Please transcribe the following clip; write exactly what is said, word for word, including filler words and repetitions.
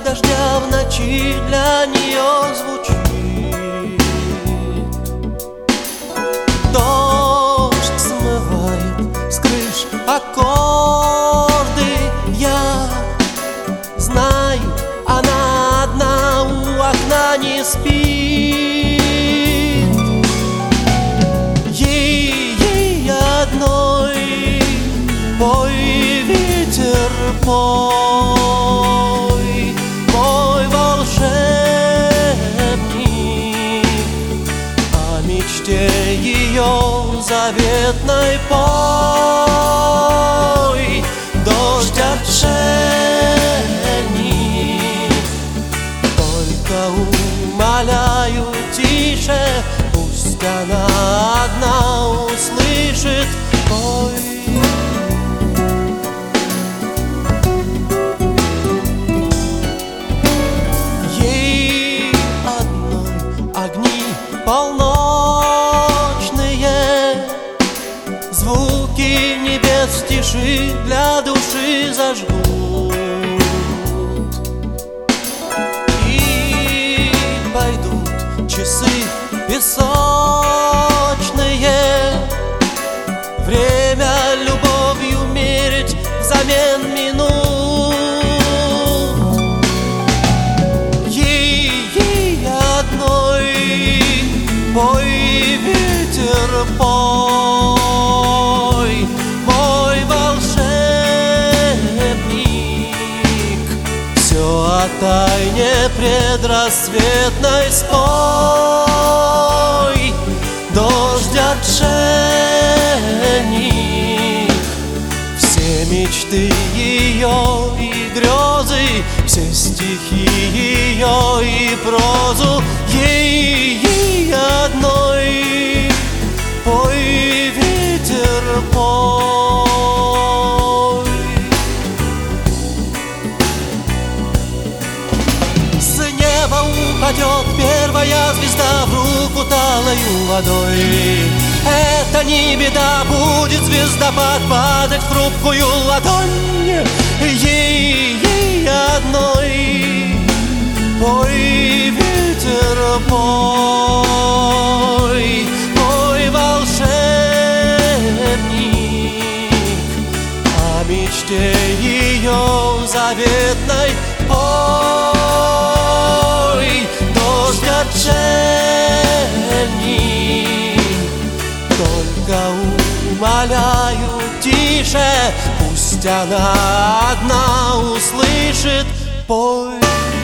дождя в ночи для нее звучит. Дождь смывает с крыш аккорды. Я знаю, она одна у окна не спит. Ей, ей одной пой, ветер, пой, мой волшебник, о мечте ее заветной пой. Дождь отшельник, только умоляю тише, пусть она одна услышит. Пой. Полночные звуки небес тиши для души зажгут. И пойдут часы песочные, время любовью мерить взамен минут. Пой, ветер, пой, мой волшебник, все о тайне предрассветной спой. Дождь отшельник, все мечты ее и грезы, все стихи ее и прозу. Ей, ей одной пой, ветер, пой. С неба упадет первая звезда в руку талою водой. Это не беда, будет звездопад падать в хрупкую ладонь. Ей, ей одной пой, ветер, пой, мой волшебник, о мечте ее заветной пой. Дождь отшельник, только умоляю тише, пусть она одна услышит. Пой.